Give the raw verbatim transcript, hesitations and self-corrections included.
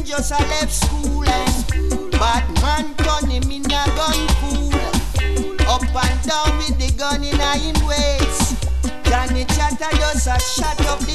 just a left school and bad man turn him in a gun pool. Up and down with the gun in a him waist. Johnny Chatter just a shut up